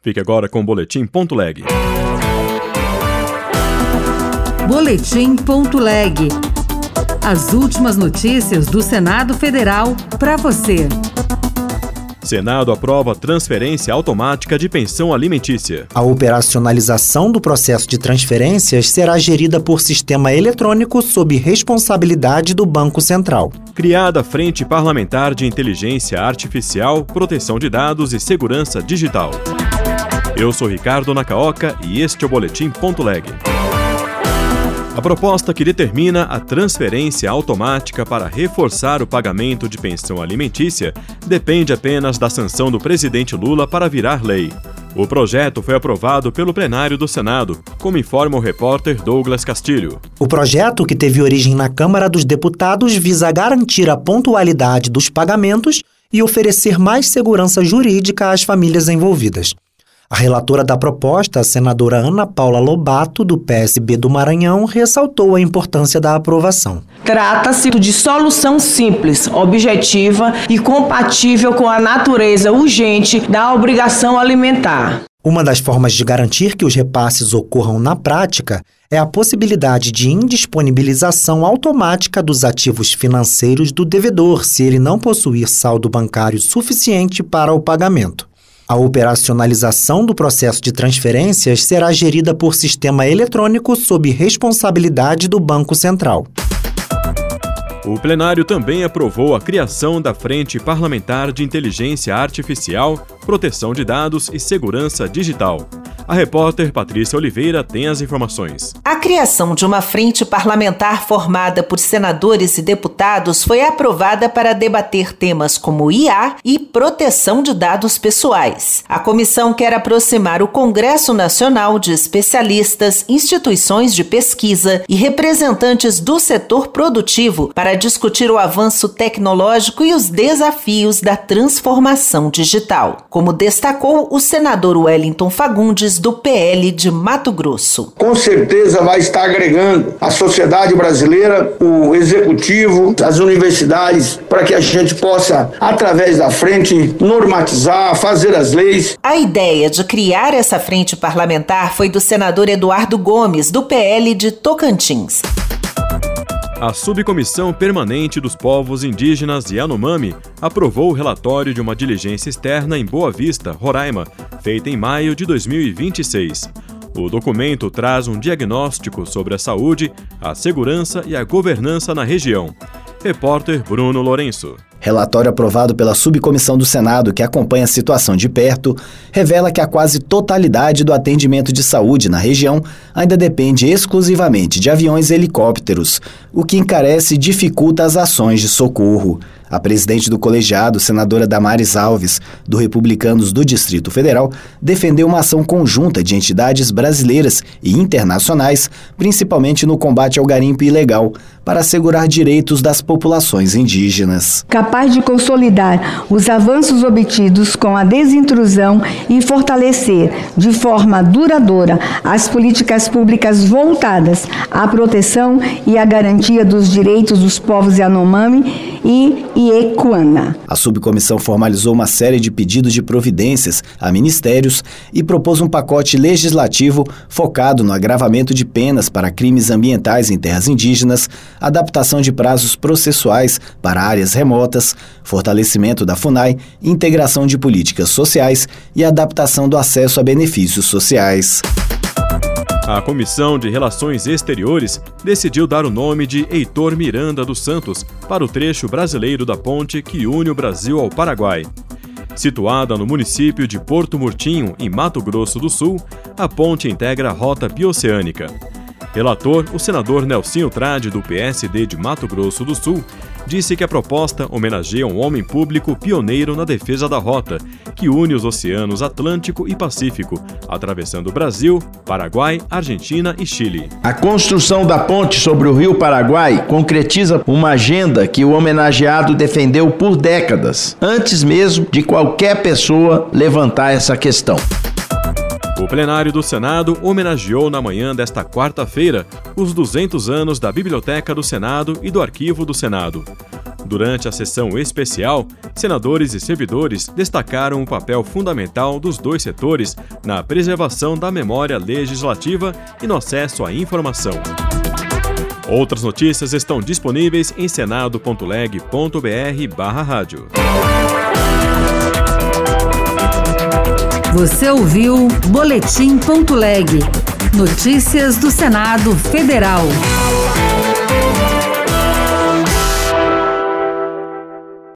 Fique agora com o Boletim.leg. Boletim.leg. As últimas notícias do Senado Federal para você. Senado aprova transferência automática de pensão alimentícia. A operacionalização do processo de transferências será gerida por sistema eletrônico sob responsabilidade do Banco Central. Criada a Frente Parlamentar de Inteligência Artificial, Proteção de Dados e Segurança Digital. Eu sou Ricardo Nakaoka e este é o Boletim.leg. A proposta que determina a transferência automática para reforçar o pagamento de pensão alimentícia depende apenas da sanção do presidente Lula para virar lei. O projeto foi aprovado pelo plenário do Senado, como informa o repórter Douglas Castilho. O projeto, que teve origem na Câmara dos Deputados, visa garantir a pontualidade dos pagamentos e oferecer mais segurança jurídica às famílias envolvidas. A relatora da proposta, a senadora Ana Paula Lobato, do PSB do Maranhão, ressaltou a importância da aprovação. Trata-se de solução simples, objetiva e compatível com a natureza urgente da obrigação alimentar. Uma das formas de garantir que os repasses ocorram na prática é a possibilidade de indisponibilização automática dos ativos financeiros do devedor, se ele não possuir saldo bancário suficiente para o pagamento. A operacionalização do processo de transferências será gerida por sistema eletrônico sob responsabilidade do Banco Central. O plenário também aprovou a criação da Frente Parlamentar de Inteligência Artificial, Proteção de Dados e Segurança Digital. A repórter Patrícia Oliveira tem as informações. A criação de uma frente parlamentar formada por senadores e deputados foi aprovada para debater temas como IA e proteção de dados pessoais. A comissão quer aproximar o Congresso Nacional de especialistas, instituições de pesquisa e representantes do setor produtivo para discutir o avanço tecnológico e os desafios da transformação digital, como destacou o senador Wellington Fagundes, do PL de Mato Grosso. Com certeza vai estar agregando a sociedade brasileira, o executivo, as universidades, para que a gente possa, através da frente, normatizar, fazer as leis. A ideia de criar essa frente parlamentar foi do senador Eduardo Gomes, do PL de Tocantins. A Subcomissão Permanente dos Povos Indígenas Yanomami aprovou o relatório de uma diligência externa em Boa Vista, Roraima, feita em maio de 2026. O documento traz um diagnóstico sobre a saúde, a segurança e a governança na região. Repórter Bruno Lourenço. Relatório aprovado pela Subcomissão do Senado, que acompanha a situação de perto, revela que a quase totalidade do atendimento de saúde na região ainda depende exclusivamente de aviões e helicópteros, o que encarece e dificulta as ações de socorro. A presidente do colegiado, senadora Damares Alves, do Republicanos do Distrito Federal, defendeu uma ação conjunta de entidades brasileiras e internacionais, principalmente no combate ao garimpo ilegal, para assegurar direitos das populações indígenas. Capaz de consolidar os avanços obtidos com a desintrusão e fortalecer de forma duradoura as políticas públicas voltadas à proteção e à garantia dos direitos dos povos Yanomami e Iekuana. A subcomissão formalizou uma série de pedidos de providências a ministérios e propôs um pacote legislativo focado no agravamento de penas para crimes ambientais em terras indígenas, adaptação de prazos processuais para áreas remotas, fortalecimento da FUNAI, integração de políticas sociais e adaptação do acesso a benefícios sociais. A Comissão de Relações Exteriores decidiu dar o nome de Heitor Miranda dos Santos para o trecho brasileiro da ponte que une o Brasil ao Paraguai. Situada no município de Porto Murtinho, em Mato Grosso do Sul, a ponte integra a rota bioceânica. Relator, o senador Nelsinho Trade, do PSD de Mato Grosso do Sul, disse que a proposta homenageia um homem público pioneiro na defesa da rota, que une os oceanos Atlântico e Pacífico, atravessando Brasil, Paraguai, Argentina e Chile. A construção da ponte sobre o Rio Paraguai concretiza uma agenda que o homenageado defendeu por décadas, antes mesmo de qualquer pessoa levantar essa questão. O plenário do Senado homenageou na manhã desta quarta-feira os 200 anos da Biblioteca do Senado e do Arquivo do Senado. Durante a sessão especial, senadores e servidores destacaram o papel fundamental dos dois setores na preservação da memória legislativa e no acesso à informação. Outras notícias estão disponíveis em senado.leg.br/rádio. Você ouviu Boletim.leg. Notícias do Senado Federal.